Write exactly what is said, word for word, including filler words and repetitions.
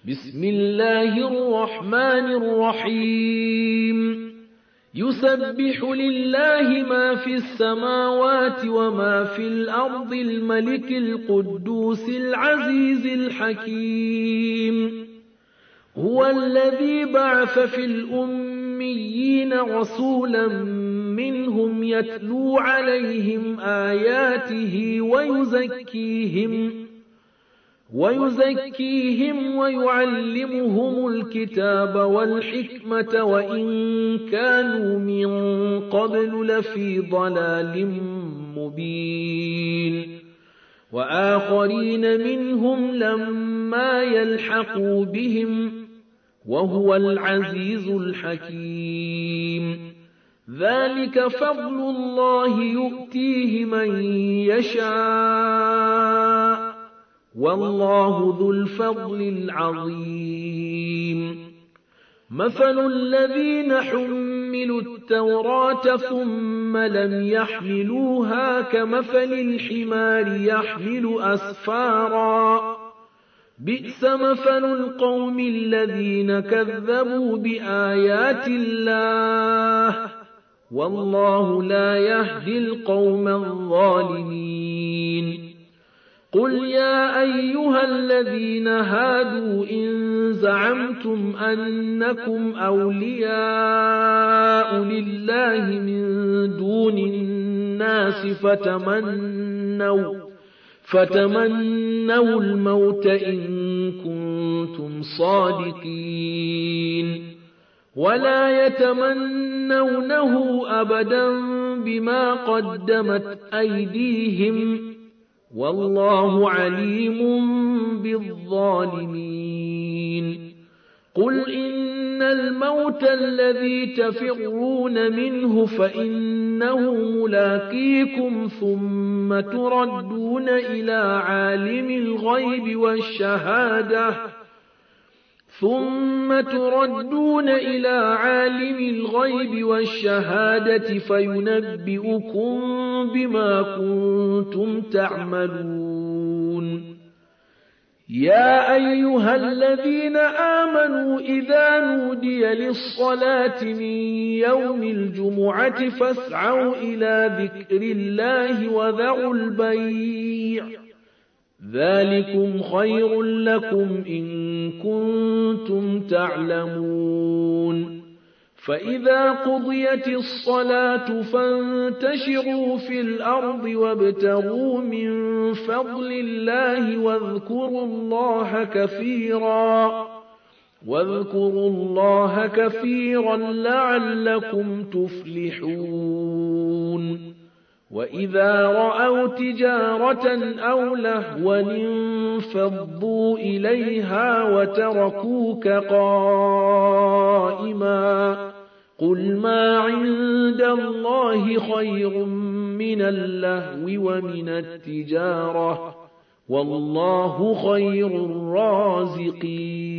بسم الله الرحمن الرحيم يسبح لله ما في السماوات وما في الأرض الملك القدوس العزيز الحكيم هو الذي بعث في الأميين رسولا منهم يتلو عليهم آياته ويزكيهم ويزكيهم ويعلمهم الكتاب والحكمة وإن كانوا من قبل لفي ضلال مبين وآخرين منهم لما يلحقوا بهم وهو العزيز الحكيم ذلك فضل الله يؤتيه من يشاء والله ذو الفضل العظيم مثل الذين حملوا التوراة ثم لم يحملوها كمثل الحمار يحمل أسفارا بئس مثل القوم الذين كذبوا بآيات الله والله لا يهدي القوم الظالمين قل يا أيها الذين هادوا إن زعمتم أنكم أولياء لله من دون الناس فتمنوا فتمنوا الموت إن كنتم صادقين ولا يتمنونه أبدا بما قدمت أيديهم والله عليم بالظالمين قل إن الموت الذي تفرون منه فإنه ملاقيكم ثم تردون إلى عالم الغيب والشهادة ثم تردون إلى عالم الغيب والشهادة فينبئكم بما كنتم تعملون يا أيها الذين آمنوا إذا نودي للصلاة من يوم الجمعة فاسعوا إلى ذكر الله وذروا البيع ذلكم خير لكم إن كنتم تعلمون فإذا قضيت الصلاة فانتشروا في الأرض وابتغوا من فضل الله واذكروا الله كثيرا واذكروا الله كثيرا لعلكم تفلحون وإذا رأوا تجارة أو لهوا انفضوا إليها وتركوك قائما قل ما عند الله خير من اللهو ومن التجارة والله خير الرازقين